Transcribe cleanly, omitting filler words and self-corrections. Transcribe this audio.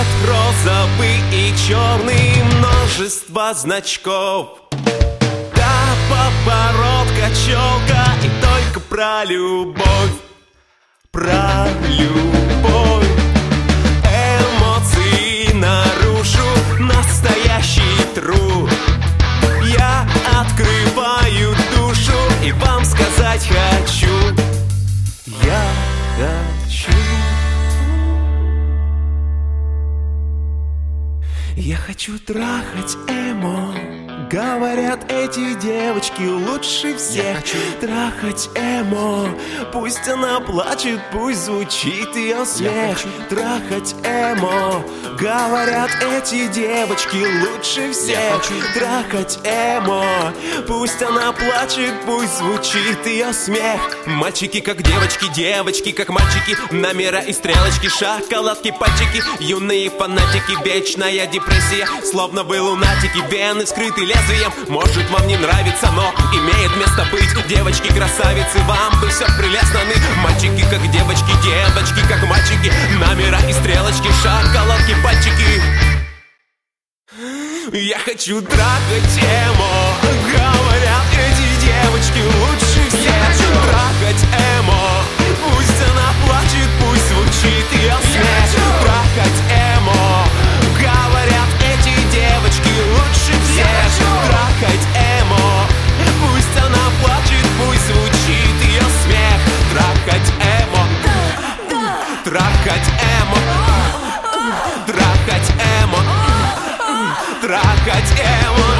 Цвет розовый и черный, множество значков. Да, поворотка, челка и только про любовь. Про любовь. Эмоции наружу, настоящий труд. Я открываю душу и вам сказать хочу. Я хочу. Я хочу трахать эмо. Говорят, эти девочки лучше всех. Трахать эмо. Пусть она плачет, пусть звучит ее смех. Трахать эмо. Говорят, эти девочки лучше всех. Трахать эмо. Пусть она плачет, пусть звучит ее смех. Мальчики как девочки, девочки как мальчики. Номера и стрелочки, шоколадки, пальчики. Юные фанатики, вечная депрессия. Словно вы лунатики, вены скрыты лезвием. Может вам не нравится, но имеет место быть. Девочки красавицы, вам бы все прелестно. Мальчики как девочки, девочки как мальчики. Номера и стрелочки, шоколадки, пальчики. Я хочу трахать эмо. Говорят, эти девочки лучше всех. Трахать эмо. Пусть она плачет, пусть звучит ее смех. Трахать эмо. Говорят, эти девочки лучше всех. Трахать эмо. Пусть она плачет, пусть звучит ее смех. Трахать эмо. Трахать эмо. Трахать эмо. Трахать эмо.